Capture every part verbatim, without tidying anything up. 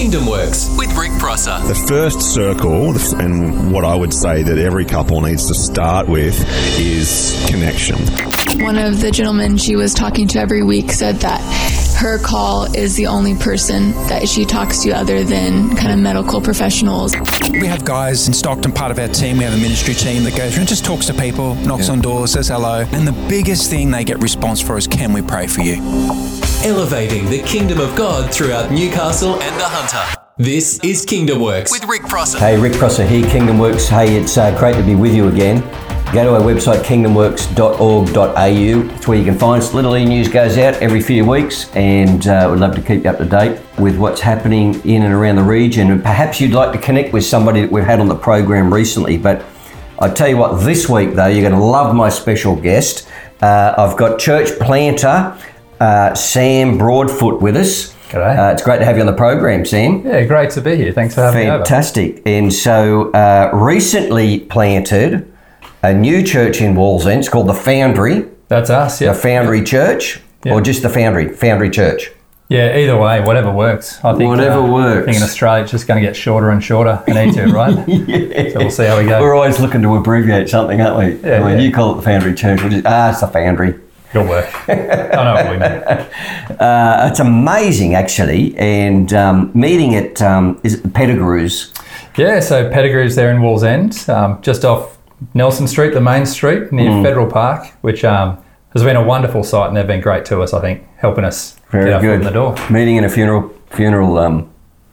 Kingdom Works with Rick Prosser. The first circle, and what I would say that every couple needs to start with, is connection. One of the gentlemen she was talking to every week said that her call is the only person that she talks to other than kind of medical professionals. We have guys in Stockton, part of our team. We have a ministry team that goes through and just talks to people, knocks yeah. on doors, says hello. And the biggest thing they get response for is, can we pray for you? Elevating the kingdom of God throughout Newcastle and the Hunter. This is Kingdom Works with Rick Prosser. Hey, Rick Prosser here, Kingdom Works. Hey, it's uh, great to be with you again. Go to our website, kingdom works dot org dot a u. It's where you can find us. Little e-news goes out every few weeks, and uh, we'd love to keep you up to date with what's happening in and around the region. And perhaps you'd like to connect with somebody that we've had on the program recently. But I tell you what, this week though, you're going to love my special guest. Uh, I've got church planter uh, Sam Broadfoot with us. G'day. Uh, it's great to have you on the program, Sam. Yeah, great to be here. Thanks for having Fantastic. me over. Fantastic. And so uh, recently planted a new church in Wallsend. It's called the Foundry. That's us, yeah. The Foundry yep. Church, yep. or just the Foundry, Foundry Church? Yeah, either way, whatever works. I think whatever uh, works. I think in Australia it's just going to get shorter and shorter and easier, right? yeah. So we'll see how we go. We're always looking to abbreviate something, aren't we? Yeah, when yeah. you call it the Foundry Church, we'll just, ah, it's the Foundry. It'll work. I know what we mean. Uh, it's amazing, actually, and um, meeting at, um, is it Pettigrew's? Yeah, so Pettigrew's there in Wallsend, um, just off Nelson Street, the main street, near mm. Federal Park, which um, has been a wonderful site, and they've been great to us, I think, helping us Very get our good. foot in the door. Meeting in a funeral funeral um,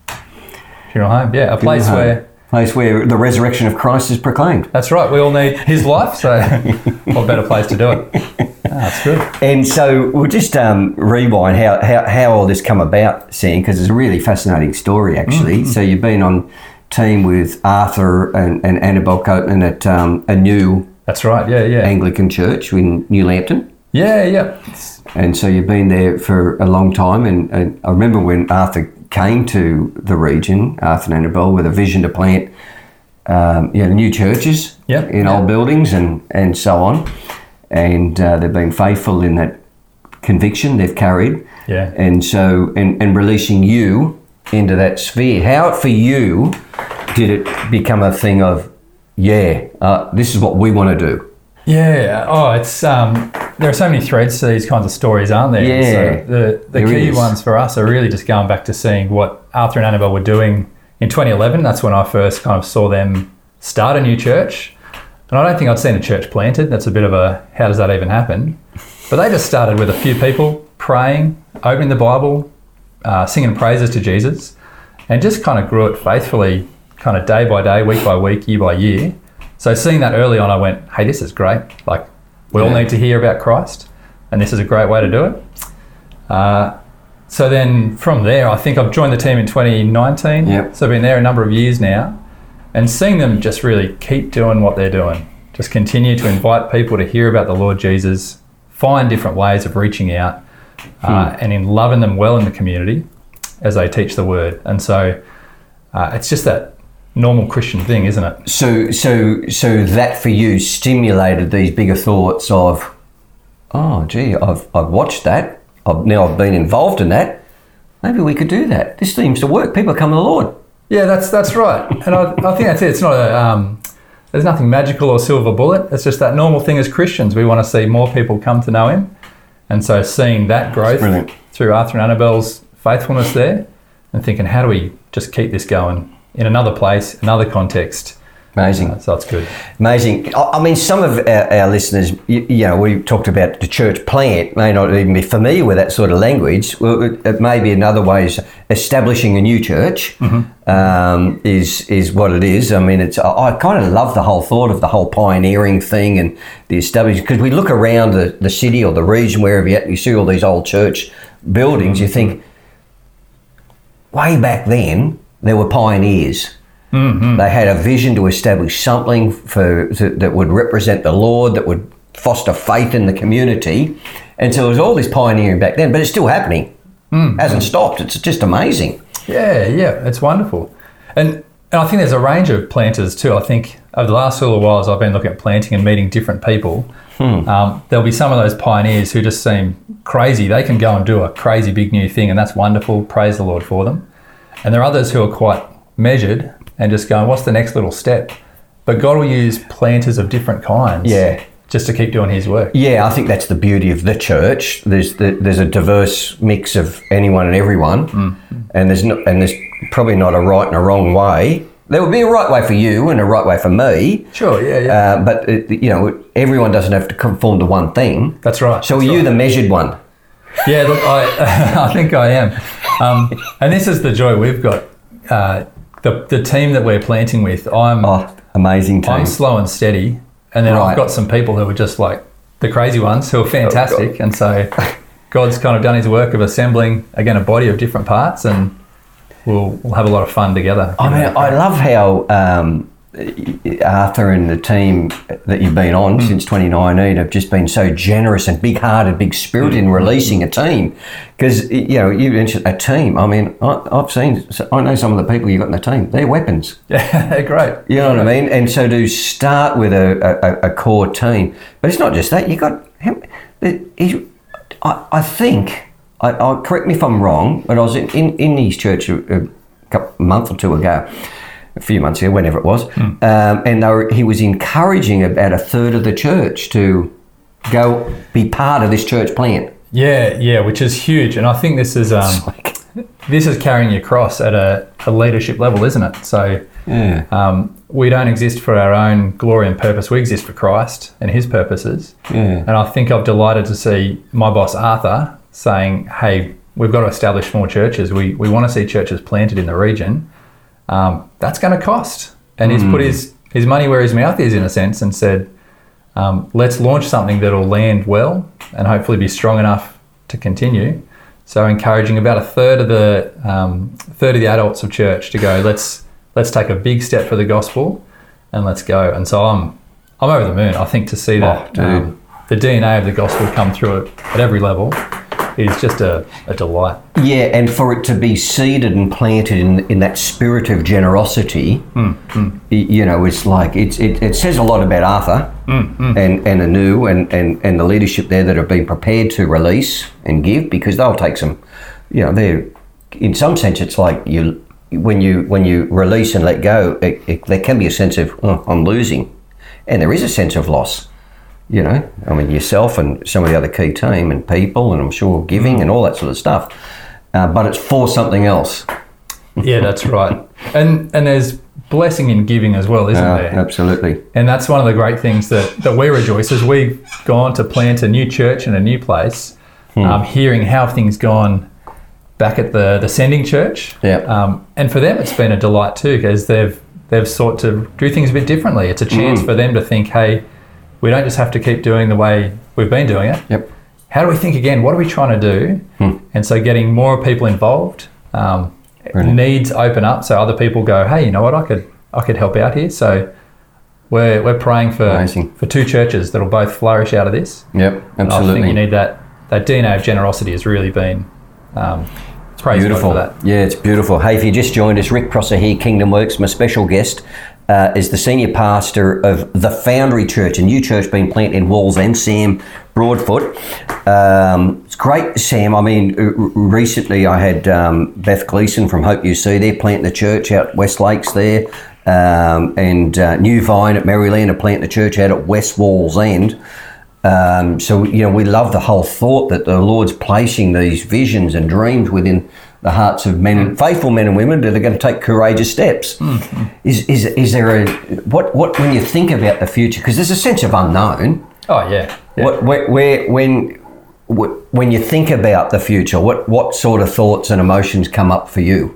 funeral home, yeah, a place home. where place where the resurrection of Christ is proclaimed. That's right. We all need his life, so what better place to do it? Oh, that's good. And so we'll just um, rewind how, how, how all this come about, Sam, because it's a really fascinating story, actually. Mm-hmm. So you've been on team with Arthur and, and Annabelle Copeland at um, a new That's right, yeah, yeah. Anglican church in New Lambton. Yeah, yeah. And so you've been there for a long time. And, and I remember when Arthur came to the region, Arthur and Annabelle, with a vision to plant um, you know, new churches yep, in yep. old buildings and, and so on. And uh, they've been faithful in that conviction they've carried. Yeah. And so, and, and releasing you into that sphere. How for you did it become a thing of, yeah, uh, this is what we want to do? Yeah. Oh, it's um, there are so many threads to these kinds of stories, aren't there? Yeah. So the the there key is. ones for us are really just going back to seeing what Arthur and Annabelle were doing in twenty eleven. That's when I first kind of saw them start a new church. And I don't think I'd seen a church planted. That's a bit of a, how does that even happen? But they just started with a few people praying, opening the Bible, uh, singing praises to Jesus, and just kind of grew it faithfully, kind of day by day, week by week, year by year. So seeing that early on, I went, hey, this is great. Like, we all yeah. need to hear about Christ, and this is a great way to do it. Uh, so then from there, I think I've joined the team in twenty nineteen. Yep. So I've been there a number of years now, and seeing them just really keep doing what they're doing, just continue to invite people to hear about the Lord Jesus, find different ways of reaching out, uh, hmm. and in loving them well in the community as they teach the word. And so uh, it's just that normal Christian thing, isn't it? So, so, so that for you stimulated these bigger thoughts of, oh, gee, I've I've watched that. I've now I've been involved in that. Maybe we could do that. This seems to work. People are coming to the Lord. Yeah, that's that's right. And I, I think that's it. It's not a um, there's nothing magical or silver bullet. It's just that normal thing as Christians. We want to see more people come to know Him, and so seeing that growth through Arthur and Annabelle's faithfulness there, and thinking, how do we just keep this going in another place, another context? Amazing. Uh, so it's good. Amazing. I, I mean, some of our, our listeners, you, you know, we talked about the church plant, may not even be familiar with that sort of language. Well, it, it may be another way is establishing a new church mm-hmm. um, is is what it is. I mean, it's. I, I kind of love the whole thought of the whole pioneering thing and the establishing, because we look around the, the city or the region, wherever you're at, you see all these old church buildings, you think, way back then, there were pioneers. Mm-hmm. They had a vision to establish something for to, that would represent the Lord, that would foster faith in the community. And so there was all this pioneering back then, but it's still happening. Mm-hmm. Hasn't stopped. It's just amazing. Yeah, yeah, it's wonderful. And, and I think there's a range of planters too. I think over the last little while, as I've been looking at planting and meeting different people, hmm. um, there'll be some of those pioneers who just seem crazy. They can go and do a crazy big new thing, and that's wonderful. Praise the Lord for them. And there are others who are quite measured and just going, what's the next little step? But God will use planters of different kinds. Yeah. Just to keep doing his work. Yeah, I think that's the beauty of the church. There's the, there's a diverse mix of anyone and everyone, mm. and there's no, and there's probably not a right and a wrong way. There would be a right way for you and a right way for me. Sure, yeah, yeah. Uh, but it, you know, everyone doesn't have to conform to one thing. That's right. So that's are you right. the measured one? Yeah, look, I I think I am, um, and this is the joy we've got. Uh, the the team that we're planting with, I'm oh, amazing team. I'm slow and steady. And then Right. I've got some people who are just like the crazy ones who are fantastic. Oh, and so God's kind of done his work of assembling, again, a body of different parts, and we'll, we'll have a lot of fun together. I mean, I love how um, Arthur and the team that you've been on mm. since twenty nineteen have just been so generous and big-hearted, big-spirited in releasing a team. Because, you know, you mentioned a team. I mean, I, I've seen, I know some of the people you got in the team. They're weapons. Yeah, they're great. You know what I mean? And so to start with a, a, a core team, but it's not just that. You got, I, I think, I, I, correct me if I'm wrong, but I was in, in, in his church a, a couple, a month or two ago, a few months ago, whenever it was, mm. um, and they were, he was encouraging about a third of the church to go be part of this church plant. Yeah, yeah, which is huge, and I think this is um, like, this is carrying your cross at a, a leadership level, isn't it? So yeah. um, we don't exist for our own glory and purpose. We exist for Christ and His purposes. Yeah. And I think I'm delighted to see my boss Arthur saying, "Hey, we've got to establish more churches. We we want to see churches planted in the region. Um, that's going to cost." And mm. he's put his his money where his mouth is, in a sense, and said, Um, let's launch something that'll land well and hopefully be strong enough to continue. So encouraging about a third of the um, third of the adults of church to go, let's let's take a big step for the gospel and let's go. And so I'm I'm over the moon. I think to see that oh, um, the D N A of the gospel come through it at every level is just a, a delight. Yeah, and for it to be seeded and planted in in that spirit of generosity, mm, mm. you know, it's like it's it, it says a lot about Arthur mm, mm. and and Anu and, and and the leadership there that have been prepared to release and give, because they'll take some, you know, they're in some sense it's like you when you when you release and let go, it, it, there can be a sense of oh, I'm losing, and there is a sense of loss. You know, I mean, yourself and some of the other key team and people, and I'm sure giving and all that sort of stuff. Uh, but it's for something else. Yeah, that's right. And and there's blessing in giving as well, isn't uh, there? Absolutely. And that's one of the great things that, that we rejoice as we've gone to plant a new church in a new place, hmm. um, hearing how things gone back at the, the sending church. Yeah. Um, and for them, it's been a delight too, because they've they've sought to do things a bit differently. It's a chance mm. for them to think, hey, we don't just have to keep doing the way we've been doing it. Yep. How do we think again? What are we trying to do? Hmm. And so getting more people involved, um, needs open up, so other people go, hey, you know what? I could I could help out here. So we're we're praying for Amazing. for two churches that'll both flourish out of this. Yep, absolutely. And I think you need that that D N A of generosity has really been. Um, praise beautiful. God for that. Yeah, it's beautiful. Hey, if you just joined us, Rick Prosser here, Kingdom Works. My special guest uh, is the senior pastor of the Foundry Church, a new church being planted in Wallsend, Sam Broadfoot. Um, it's great, Sam. I mean, r- recently I had um, Beth Gleason from Hope U C there planting the church out West Lakes there, um, and uh, New Vine at Maryland are planting the church out at West Wallsend. Um, so, you know, we love the whole thought that the Lord's placing these visions and dreams within the hearts of men, and faithful men and women that are going to take courageous steps. Mm-hmm. Is is is there a what what when you think about the future? Because there's a sense of unknown. Oh yeah. yeah. What where, where when when you think about the future, what what sort of thoughts and emotions come up for you?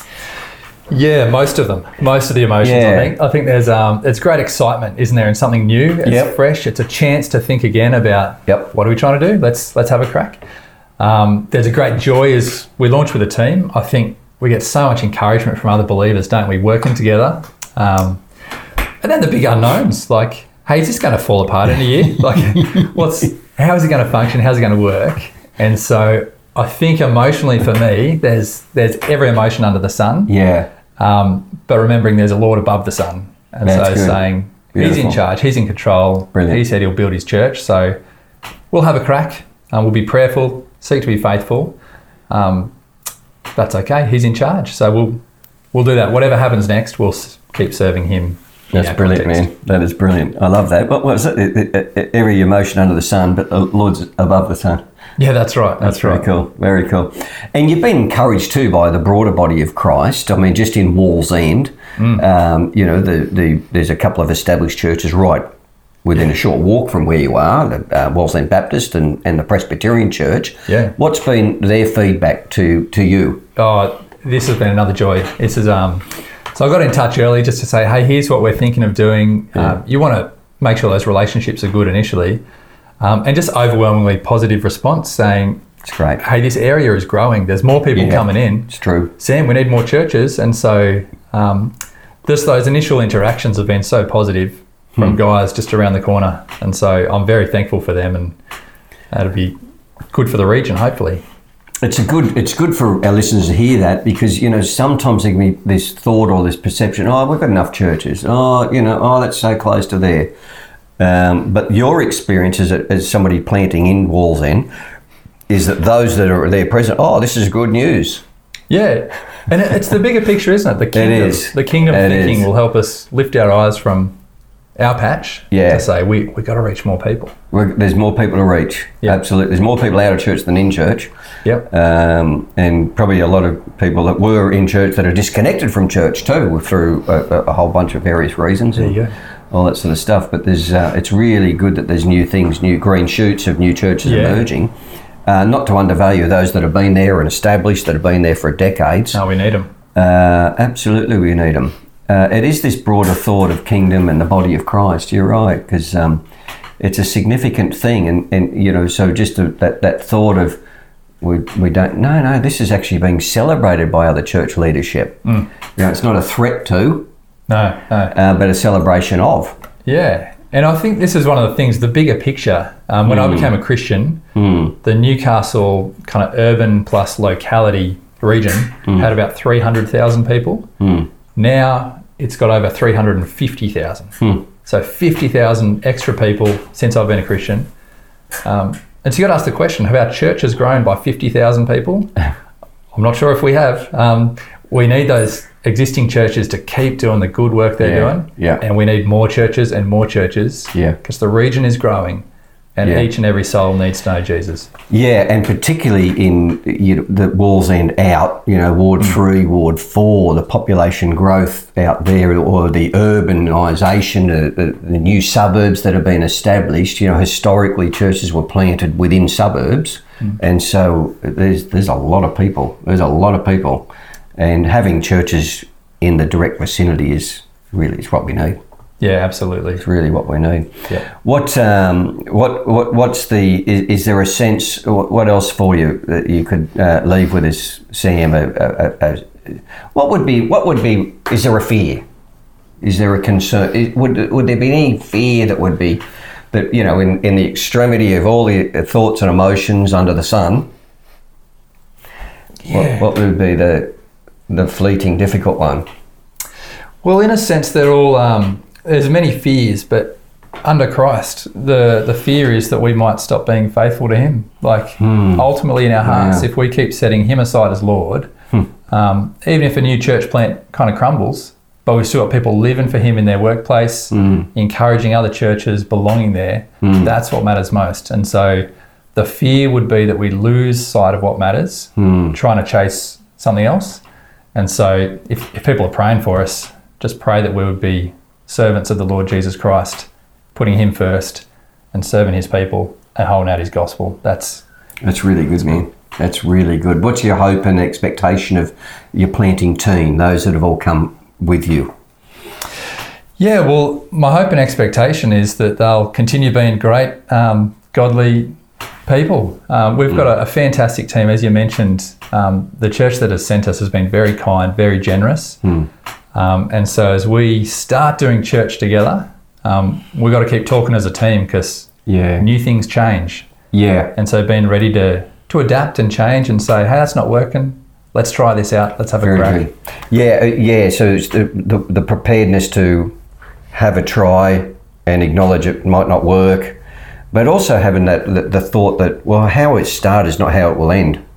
Yeah, most of them. Most of the emotions, Yeah. I think. I think there's um, it's great excitement, isn't there, in something new. It's Yep. fresh. It's a chance to think again about Yep. what are we trying to do. Let's let's have a crack. Um, there's a great joy as we launch with a team. I think we get so much encouragement from other believers, don't we, working together. Um, and then the big unknowns, like, hey, is this going to fall apart in a year? Like, what's how is it going to function? How's it going to work? And so I think emotionally for me, there's there's every emotion under the sun. Yeah. Um, but remembering there's a Lord above the sun. And That's so good. saying Beautiful. he's in charge, he's in control. Brilliant. He said he'll build his church. So we'll have a crack. Um, we'll be prayerful, seek to be faithful. Um, that's okay. He's in charge. So we'll we'll do that. Whatever happens next, we'll s- keep serving him. That's brilliant, context. man. That is brilliant. I love that. What was it? It- it- it- Every emotion under the sun, but the Lord's above the sun. Yeah, that's right. That's, That's very right. cool. Very cool. And you've been encouraged too by the broader body of Christ. I mean, just in Wall's End, Mm. um, you know, the, the there's a couple of established churches right within a short walk from where you are, the uh, Wall's End Baptist and, and the Presbyterian Church. Yeah. What's been their feedback to, to you? Oh, this has been another joy. This is um. So I got in touch early just to say, hey, here's what we're thinking of doing. Yeah. Um, you want to make sure those relationships are good initially, um, and just overwhelmingly positive response saying, It's great. hey, this area is growing. There's more people Yeah. coming in. It's true. Sam, we need more churches. And so um, just those initial interactions have been so positive from Hmm. guys just around the corner. And so I'm very thankful for them, and that'll be good for the region, hopefully. It's a good. It's good for our listeners to hear that, because you know sometimes there can be this thought or this perception. Oh, we've got enough churches. Oh, you know. Oh, that's so close to there. Um, but your experience as, a, as somebody planting in Wall's End is that those that are there present. Oh, this is good news. Yeah. And it- it's the bigger picture, isn't it? The kingdom, is. The kingdom It thinking is. will help us lift our eyes from our patch Yeah. to say we we got to reach more people. We're, there's more people to reach. Yeah. Absolutely. There's more people out of church than in church. Yep. Um, and probably a lot of people that were in church that are disconnected from church too, through a, a whole bunch of various reasons. There you and go. All that sort of stuff. But there's, uh, it's really good that there's new things, new green shoots of new churches Yeah. emerging. Uh, not to undervalue those that have been there and established, that have been there for decades. No, we need them. Uh, absolutely, we need them. Uh, it is this broader thought of kingdom and the body of Christ. You're right, because um, it's a significant thing, and, and you know, so just a, that that thought of we we don't no no this is actually being celebrated by other church leadership. Mm. You know, it's not a threat to, No, no. uh, but a celebration of. Yeah. And I think this is one of the things, the bigger picture. Um, when I became a Christian, the Newcastle kind of urban plus locality region had about three hundred thousand people. Now it's got over three hundred fifty thousand. So fifty thousand extra people since I've been a Christian. Um, and so you got to ask the question, have our churches grown by fifty thousand people? I'm not sure if we have. Um, we need those existing churches to keep doing the good work they're Yeah, doing. yeah. And we need more churches and more churches. Yeah. Because the region is growing, and Yeah. each and every soul needs to know Jesus. Yeah, and particularly in you know, the Wall's End out, you know, Ward three, Ward four, the population growth out there, or the urbanisation, uh, the, the new suburbs that have been established. You know, historically churches were planted within suburbs, and so there's there's a lot of people. There's a lot of people, and having churches in the direct vicinity is really is what we need. Yeah, absolutely. It's really what we need. Yeah. What um, what what what's the? Is, is there a sense? What, what else for you that you could uh, leave with us, Sam? A, a, a, a, what would be? What would be? Is there a fear? Is there a concern? Is, would would there be any fear that would be that you know in, in the extremity of all the thoughts and emotions under the sun? Yeah. What, what would be the the fleeting, difficult one? Well, in a sense, they're all. Um, there's many fears, but under Christ, the the fear is that we might stop being faithful to Him. Like ultimately, in our hearts, Yeah. if we keep setting Him aside as Lord, um, even if a new church plant kind of crumbles, but we've still got people living for Him in their workplace, encouraging other churches, belonging there. That's what matters most. And so, the fear would be that we lose sight of what matters, trying to chase something else. And so, if, if people are praying for us, just pray that we would be servants of the Lord Jesus Christ, putting Him first and serving His people and holding out His gospel. That's That's really good, man. That's really good. What's your hope and expectation of your planting team, those that have all come with you? yeah. Well, my hope and expectation is that they'll continue being great, um, godly people. Um, we've got a, a fantastic team, as you mentioned. Um, the church that has sent us has been very kind, very generous. Um, and so as we start doing church together, um, we've got to keep talking as a team because Yeah. new things change. Yeah. And so being ready to, to adapt and change and say, hey, that's not working. Let's try this out. Let's have a Very crack. good. Yeah, uh, yeah. So it's the, the the preparedness to have a try and acknowledge it might not work, but also having that the, the thought that well, how it started is not how it will end.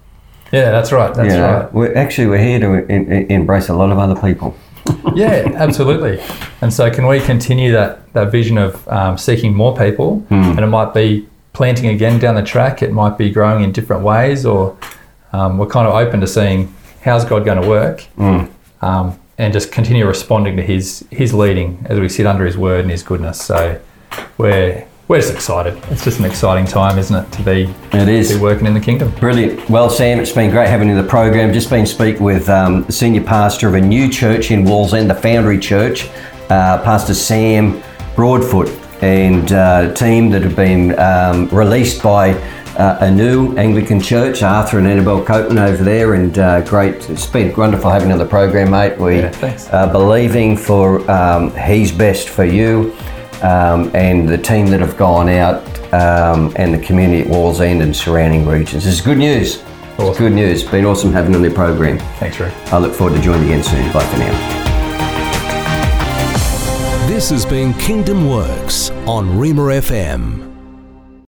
Yeah, that's right. That's You know, right. we're, actually, we're here to in, in, embrace a lot of other people. Yeah, absolutely. And so can we continue that, that vision of um, seeking more people? Mm. And it might be planting again down the track. It might be growing in different ways, or um, we're kind of open to seeing how's God going to work, Mm. um, and just continue responding to his his leading as we sit under his word and his goodness. So we're we're just excited. It's just an exciting time, isn't it, to be, It is. to be working in the kingdom. Brilliant. Well, Sam, it's been great having you in the program. Just been speaking with um, the senior pastor of a new church in Wallsend, the Foundry Church, uh, Pastor Sam Broadfoot, and uh, team that have been um, released by uh, a new Anglican church, Arthur and Annabelle Copeman over there, and uh, great. It's been wonderful having you on the program, mate. We Yeah, thanks. are believing for um, His best for you. Um, and the team that have gone out um, and the community at Wallsend and surrounding regions. This is good news. It's Awesome. good news. Been awesome having you on the program. Thanks, Rick. I look forward to joining you again soon. Bye for now. This has been Kingdom Works on Rima F M.